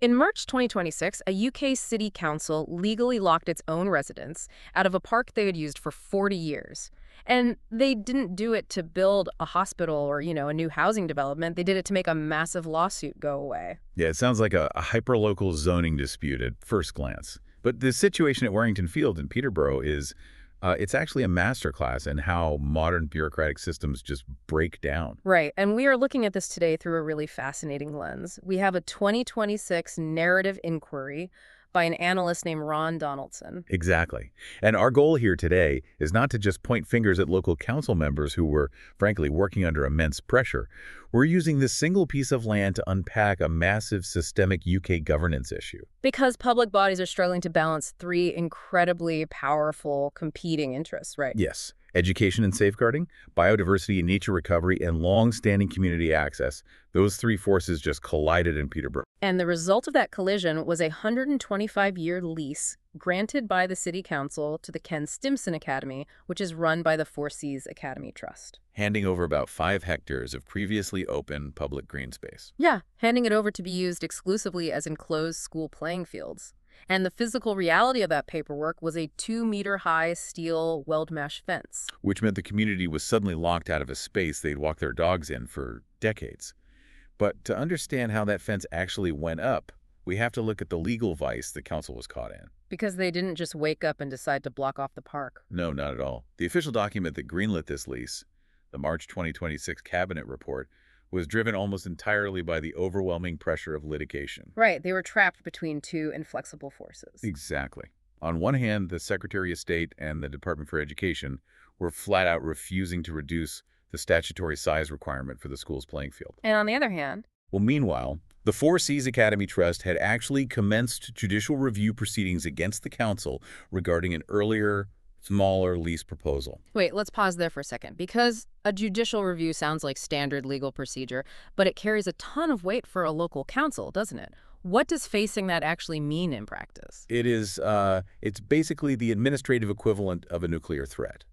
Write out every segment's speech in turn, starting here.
In March 2026, a UK city council legally locked its own residents out of a park they had used for 40 years. And they didn't do it to build a hospital or, a new housing development. They did it to make a massive lawsuit go away. Yeah, it sounds like a hyperlocal zoning dispute at first glance. But the situation at Warrington Field in Peterborough it's actually a masterclass in how modern bureaucratic systems just break down. Right. And we are looking at this today through a really fascinating lens. We have a 2026 narrative inquiry by an analyst named Ron Donaldson. Exactly. And our goal here today is not to just point fingers at local council members who were, frankly, working under immense pressure. We're using this single piece of land to unpack a massive systemic UK governance issue. Because public bodies are struggling to balance three incredibly powerful competing interests, right? Yes. Education and safeguarding, biodiversity and nature recovery, and long-standing community access. Those three forces just collided in Peterborough. And the result of that collision was a 125-year lease granted by the City Council to the Ken Stimson Academy, which is run by the Four Seas Academy Trust. Handing over about 5 hectares of previously open public green space. Yeah, handing it over to be used exclusively as enclosed school playing fields. And the physical reality of that paperwork was a 2-meter-high steel weld mesh fence. Which meant the community was suddenly locked out of a space they'd walk their dogs in for decades. But to understand how that fence actually went up, we have to look at the legal vice the council was caught in. Because they didn't just wake up and decide to block off the park. No, not at all. The official document that greenlit this lease, the March 2026 Cabinet Report, was driven almost entirely by the overwhelming pressure of litigation. Right, they were trapped between two inflexible forces. Exactly. On one hand, the Secretary of State and the Department for Education were flat out refusing to reduce the statutory size requirement for the school's playing field. And on the other hand, well, meanwhile, the Four Seas Academy Trust had actually commenced judicial review proceedings against the council regarding an earlier, smaller lease proposal. wait, let's pause there for a second, because a judicial review sounds like standard legal procedure, but it carries a ton of weight for a local council, doesn't it? What does facing that actually mean in practice? It's basically the administrative equivalent of a nuclear threat.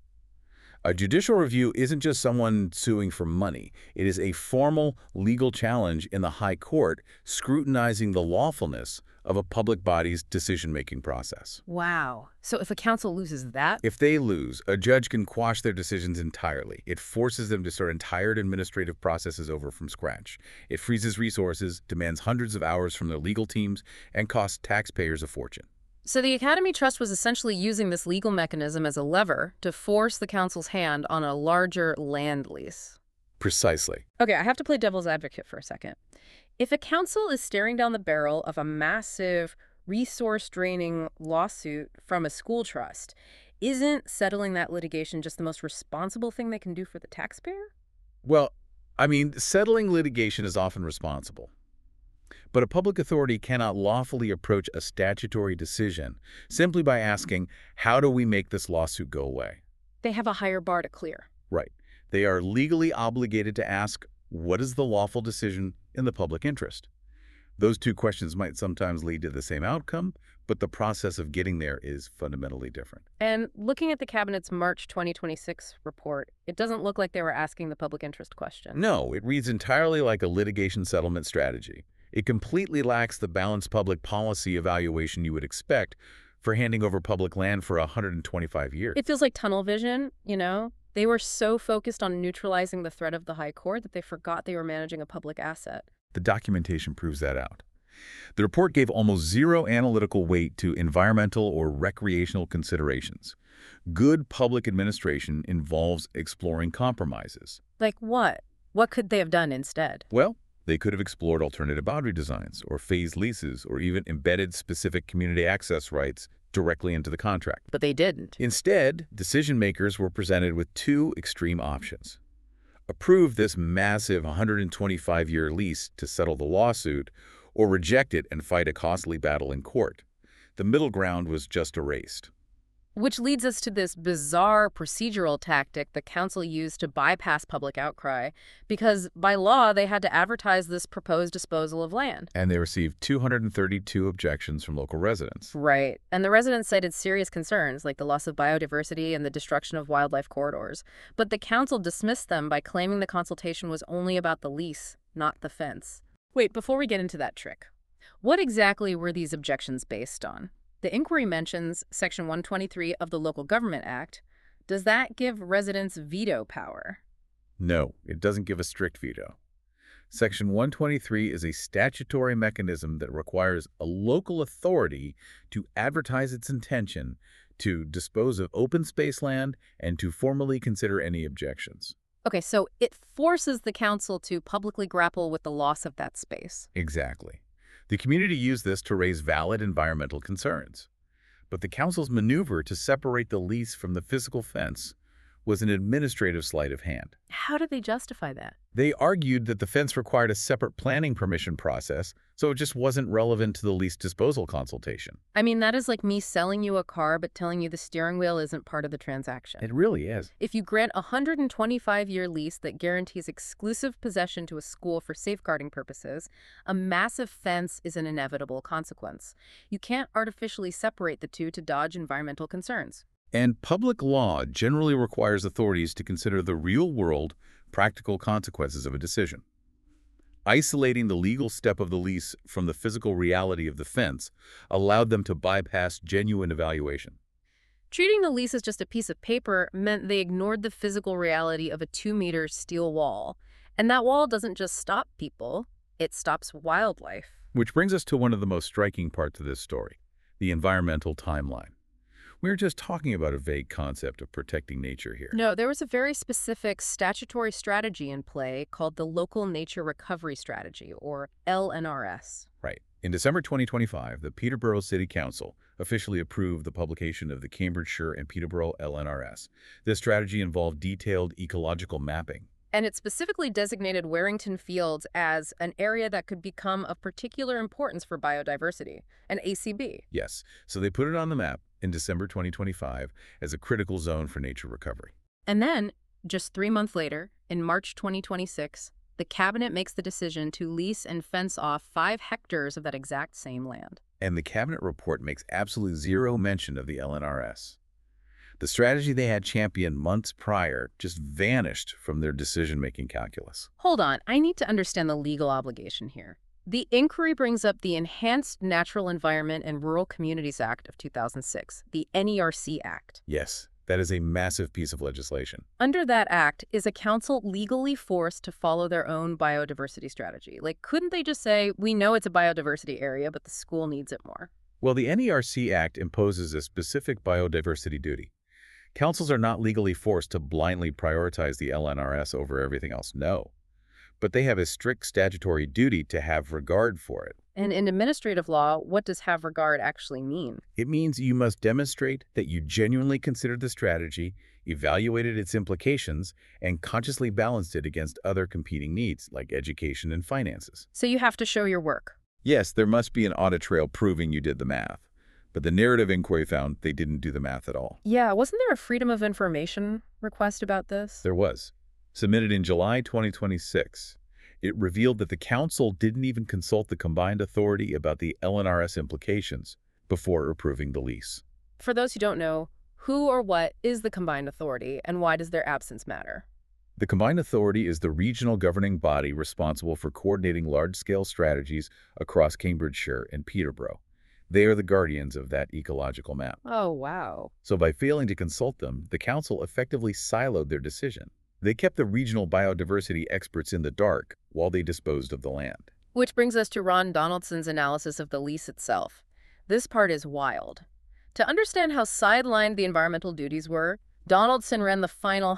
A judicial review isn't just someone suing for money. It is a formal legal challenge in the High Court scrutinizing the lawfulness of a public body's decision-making process. Wow. So if a council loses that? If they lose, a judge can quash their decisions entirely. It forces them to start entire administrative processes over from scratch. It freezes resources, demands hundreds of hours from their legal teams, and costs taxpayers a fortune. So the Academy Trust was essentially using this legal mechanism as a lever to force the council's hand on a larger land lease. Precisely. Okay, I have to play devil's advocate for a second. If a council is staring down the barrel of a massive, resource-draining lawsuit from a school trust, isn't settling that litigation just the most responsible thing they can do for the taxpayer? Well, settling litigation is often responsible. But a public authority cannot lawfully approach a statutory decision simply by asking, how do we make this lawsuit go away? They have a higher bar to clear. Right. They are legally obligated to ask, what is the lawful decision in the public interest? Those two questions might sometimes lead to the same outcome, but the process of getting there is fundamentally different. And looking at the Cabinet's March 2026 report, it doesn't look like they were asking the public interest question. No, it reads entirely like a litigation settlement strategy. It completely lacks the balanced public policy evaluation you would expect for handing over public land for 125 years. It feels like tunnel vision, They were so focused on neutralizing the threat of the High Court that they forgot they were managing a public asset. The documentation proves that out. The report gave almost zero analytical weight to environmental or recreational considerations. Good public administration involves exploring compromises. Like what? What could they have done instead? Well, they could have explored alternative boundary designs or phased leases or even embedded specific community access rights directly into the contract. But they didn't. Instead, decision makers were presented with two extreme options. Approve this massive 125-year lease to settle the lawsuit, or reject it and fight a costly battle in court. The middle ground was just erased. Which leads us to this bizarre procedural tactic the council used to bypass public outcry, because by law they had to advertise this proposed disposal of land. And they received 232 objections from local residents. Right. And the residents cited serious concerns, like the loss of biodiversity and the destruction of wildlife corridors. But the council dismissed them by claiming the consultation was only about the lease, not the fence. Wait, before we get into that trick, What exactly were these objections based on? The inquiry mentions Section 123 of the Local Government Act. Does that give residents veto power? No, it doesn't give a strict veto. Section 123 is a statutory mechanism that requires a local authority to advertise its intention to dispose of open space land and to formally consider any objections. Okay, so it forces the council to publicly grapple with the loss of that space. Exactly. The community used this to raise valid environmental concerns. But the council's maneuver to separate the lease from the physical fence was an administrative sleight of hand. How do they justify that? They argued that the fence required a separate planning permission process, so it just wasn't relevant to the lease disposal consultation. I mean, that is like me selling you a car but telling you the steering wheel isn't part of the transaction. It really is. If you grant a 125-year lease that guarantees exclusive possession to a school for safeguarding purposes, a massive fence is an inevitable consequence. You can't artificially separate the two to dodge environmental concerns. And public law generally requires authorities to consider the real-world, practical consequences of a decision. Isolating the legal step of the lease from the physical reality of the fence allowed them to bypass genuine evaluation. Treating the lease as just a piece of paper meant they ignored the physical reality of a 2-meter steel wall. And that wall doesn't just stop people, it stops wildlife. Which brings us to one of the most striking parts of this story, the environmental timeline. We're just talking about a vague concept of protecting nature here. No, there was a very specific statutory strategy in play called the Local Nature Recovery Strategy, or LNRS. Right. In December 2025, the Peterborough City Council officially approved the publication of the Cambridgeshire and Peterborough LNRS. This strategy involved detailed ecological mapping. And it specifically designated Warrington Fields as an area that could become of particular importance for biodiversity, an ACB. Yes, so they put it on the map in December 2025 as a critical zone for nature recovery. And then, just 3 months later, in March 2026, the cabinet makes the decision to lease and fence off 5 hectares of that exact same land. And the cabinet report makes absolutely zero mention of the LNRS. The strategy they had championed months prior just vanished from their decision-making calculus. Hold on, I need to understand the legal obligation here. The inquiry brings up the Enhanced Natural Environment and Rural Communities Act of 2006, the NERC Act. Yes, that is a massive piece of legislation. Under that act, is a council legally forced to follow their own biodiversity strategy? Like, couldn't they just say, we know it's a biodiversity area, but the school needs it more? Well, the NERC Act imposes a specific biodiversity duty. Councils are not legally forced to blindly prioritize the LNRS over everything else, no. But they have a strict statutory duty to have regard for it. And in administrative law, what does have regard actually mean? It means you must demonstrate that you genuinely considered the strategy, evaluated its implications, and consciously balanced it against other competing needs, like education and finances. So you have to show your work. Yes, there must be an audit trail proving you did the math. But the narrative inquiry found they didn't do the math at all. Yeah, wasn't there a Freedom of Information request about this? There was. Submitted in July 2026. It revealed that the council didn't even consult the combined authority about the LNRS implications before approving the lease. For those who don't know, who or what is the combined authority, and why does their absence matter? The combined authority is the regional governing body responsible for coordinating large-scale strategies across Cambridgeshire and Peterborough. They are the guardians of that ecological map. Oh, wow. So by failing to consult them, the council effectively siloed their decision. They kept the regional biodiversity experts in the dark while they disposed of the land. Which brings us to Ron Donaldson's analysis of the lease itself. This part is wild. To understand how sidelined the environmental duties were, Donaldson ran the final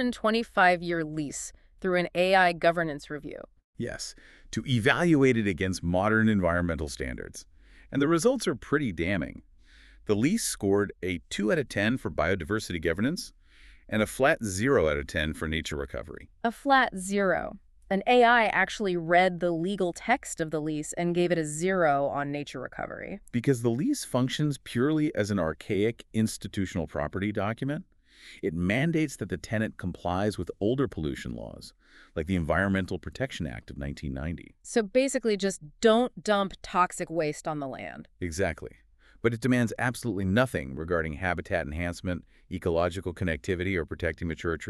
125-year lease through an AI governance review. Yes, to evaluate it against modern environmental standards. And the results are pretty damning. The lease scored a 2 out of 10 for biodiversity governance and a flat 0 out of 10 for nature recovery. A flat 0. An AI actually read the legal text of the lease and gave it a 0 on nature recovery. Because the lease functions purely as an archaic institutional property document, it mandates that the tenant complies with older pollution laws, like the Environmental Protection Act of 1990. So basically just don't dump toxic waste on the land. Exactly. But it demands absolutely nothing regarding habitat enhancement, ecological connectivity, or protecting mature trees.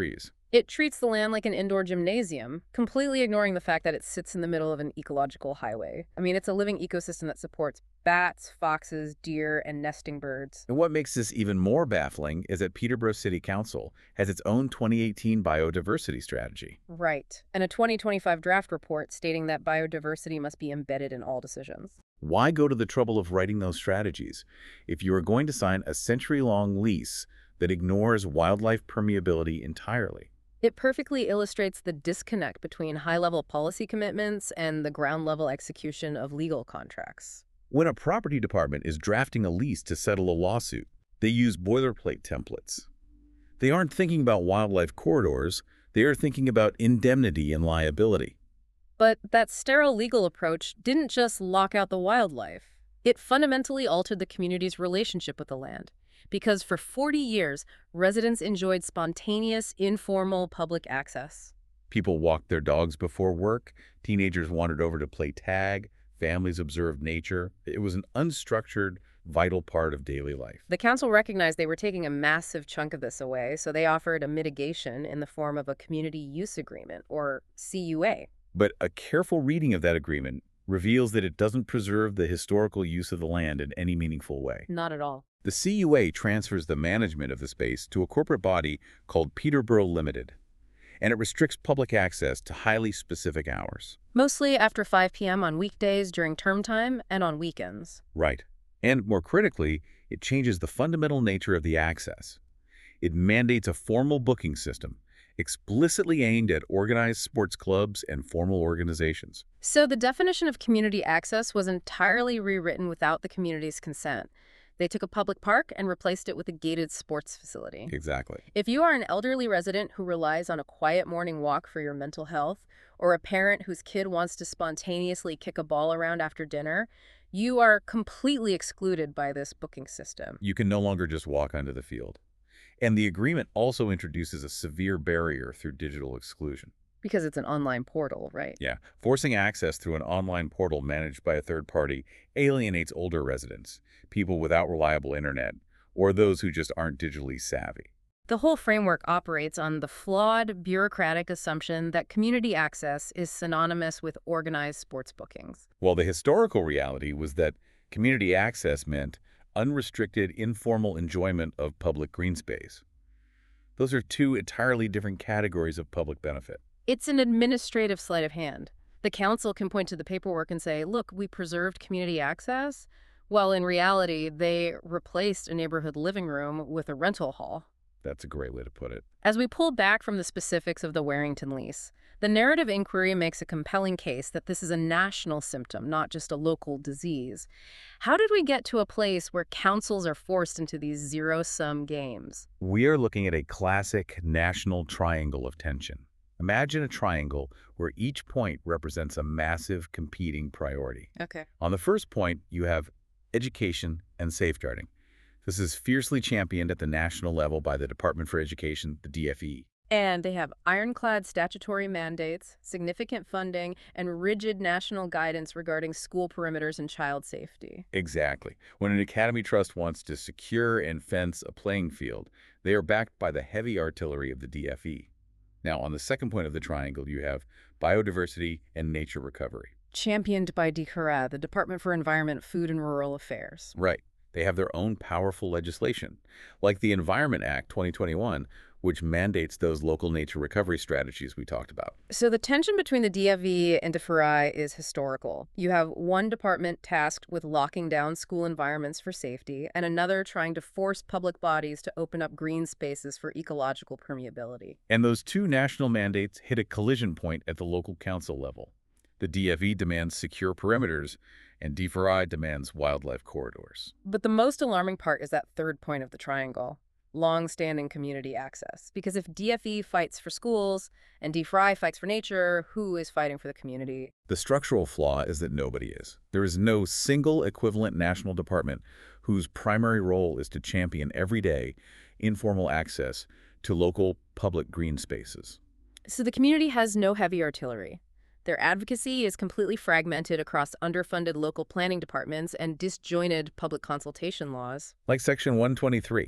It treats the land like an indoor gymnasium, completely ignoring the fact that it sits in the middle of an ecological highway. I mean, it's a living ecosystem that supports bats, foxes, deer, and nesting birds. And what makes this even more baffling is that Peterborough City Council has its own 2018 biodiversity strategy. Right. And a 2025 draft report stating that biodiversity must be embedded in all decisions. Why go to the trouble of writing those strategies if you are going to sign a century-long lease that ignores wildlife permeability entirely? It perfectly illustrates the disconnect between high-level policy commitments and the ground-level execution of legal contracts. When a property department is drafting a lease to settle a lawsuit, they use boilerplate templates. They aren't thinking about wildlife corridors, they are thinking about indemnity and liability. But that sterile legal approach didn't just lock out the wildlife. It fundamentally altered the community's relationship with the land. Because for 40 years, residents enjoyed spontaneous, informal public access. People walked their dogs before work, teenagers wandered over to play tag, families observed nature. It was an unstructured, vital part of daily life. The council recognized they were taking a massive chunk of this away, so they offered a mitigation in the form of a community use agreement, or CUA. But a careful reading of that agreement reveals that it doesn't preserve the historical use of the land in any meaningful way. Not at all. The CUA transfers the management of the space to a corporate body called Peterborough Limited, and it restricts public access to highly specific hours. Mostly after 5 p.m. on weekdays during term time and on weekends. Right. And more critically, it changes the fundamental nature of the access. It mandates a formal booking system, explicitly aimed at organized sports clubs and formal organizations. So the definition of community access was entirely rewritten without the community's consent. They took a public park and replaced it with a gated sports facility. Exactly. If you are an elderly resident who relies on a quiet morning walk for your mental health, or a parent whose kid wants to spontaneously kick a ball around after dinner, you are completely excluded by this booking system. You can no longer just walk onto the field. And the agreement also introduces a severe barrier through digital exclusion. Because it's an online portal, right? Yeah, forcing access through an online portal managed by a third party alienates older residents, people without reliable internet, or those who just aren't digitally savvy. The whole framework operates on the flawed, bureaucratic assumption that community access is synonymous with organized sports bookings. While the historical reality was that community access meant unrestricted, informal enjoyment of public green space. Those are two entirely different categories of public benefit. It's an administrative sleight of hand. The council can point to the paperwork and say, look, we preserved community access, while in reality, they replaced a neighborhood living room with a rental hall. That's a great way to put it. As we pull back from the specifics of the Warrington lease, the narrative inquiry makes a compelling case that this is a national symptom, not just a local disease. How did we get to a place where councils are forced into these zero-sum games? We are looking at a classic national triangle of tension. Imagine a triangle where each point represents a massive competing priority. Okay. On the first point, you have education and safeguarding. This is fiercely championed at the national level by the Department for Education, the DFE. And they have ironclad statutory mandates, significant funding, and rigid national guidance regarding school perimeters and child safety. Exactly. When an academy trust wants to secure and fence a playing field, they are backed by the heavy artillery of the DFE. Now, on the second point of the triangle, you have biodiversity and nature recovery. Championed by DCRA, the Department for Environment, Food, and Rural Affairs. Right. They have their own powerful legislation, like the Environment Act 2021, which mandates those local nature recovery strategies we talked about. So the tension between the DFE and DFRI is historical. You have one department tasked with locking down school environments for safety, and another trying to force public bodies to open up green spaces for ecological permeability. And those two national mandates hit a collision point at the local council level. The DFE demands secure perimeters, and DFRI demands wildlife corridors. But the most alarming part is that third point of the triangle. Long-standing community access. Because if DFE fights for schools and DFRI fights for nature, who is fighting for the community? The structural flaw is that nobody is. There is no single equivalent national department whose primary role is to champion everyday, informal access to local public green spaces. So the community has no heavy artillery. Their advocacy is completely fragmented across underfunded local planning departments and disjointed public consultation laws. Like Section 123.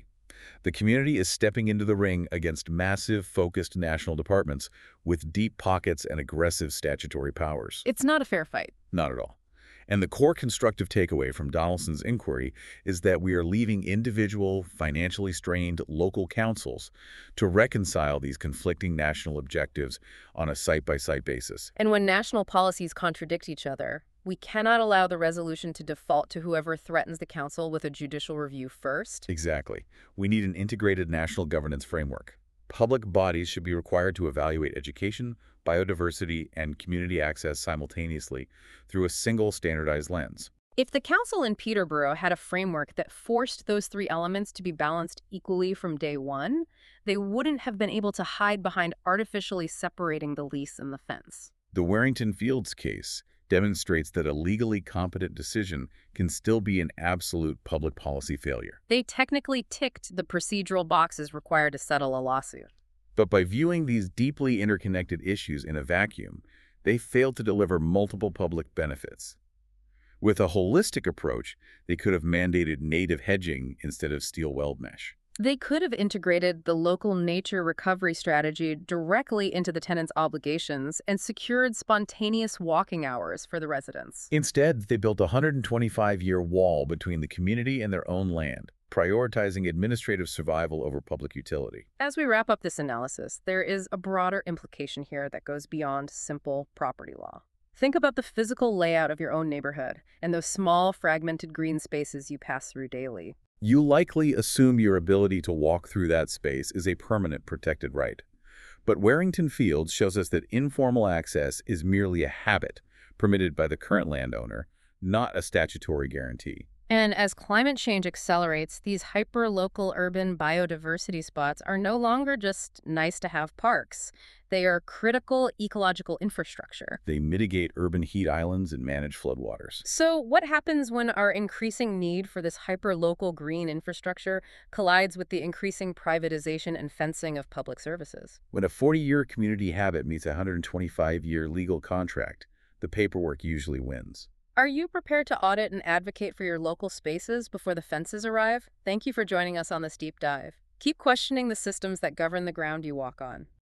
The community is stepping into the ring against massive, focused national departments with deep pockets and aggressive statutory powers. It's not a fair fight. Not at all. And the core constructive takeaway from Donaldson's inquiry is that we are leaving individual, financially strained local councils to reconcile these conflicting national objectives on a site-by-site basis. And when national policies contradict each other, we cannot allow the resolution to default to whoever threatens the council with a judicial review first. Exactly. We need an integrated national governance framework. Public bodies should be required to evaluate education, biodiversity, and community access simultaneously through a single standardized lens. If the council in Peterborough had a framework that forced those three elements to be balanced equally from day one, they wouldn't have been able to hide behind artificially separating the lease and the fence. The Warrington Fields case demonstrates that a legally competent decision can still be an absolute public policy failure. They technically ticked the procedural boxes required to settle a lawsuit. But by viewing these deeply interconnected issues in a vacuum, they failed to deliver multiple public benefits. With a holistic approach, they could have mandated native hedging instead of steel weld mesh. They could have integrated the local nature recovery strategy directly into the tenant's obligations and secured spontaneous walking hours for the residents. Instead, they built a 125-year wall between the community and their own land, prioritizing administrative survival over public utility. As we wrap up this analysis, there is a broader implication here that goes beyond simple property law. Think about the physical layout of your own neighborhood and those small, fragmented green spaces you pass through daily. You likely assume your ability to walk through that space is a permanent protected right. But Warrington Fields shows us that informal access is merely a habit permitted by the current landowner, not a statutory guarantee. And as climate change accelerates, these hyper-local urban biodiversity spots are no longer just nice-to-have parks. They are critical ecological infrastructure. They mitigate urban heat islands and manage floodwaters. So what happens when our increasing need for this hyper-local green infrastructure collides with the increasing privatization and fencing of public services? When a 40-year community habit meets a 125-year legal contract, the paperwork usually wins. Are you prepared to audit and advocate for your local spaces before the fences arrive? Thank you for joining us on this deep dive. Keep questioning the systems that govern the ground you walk on.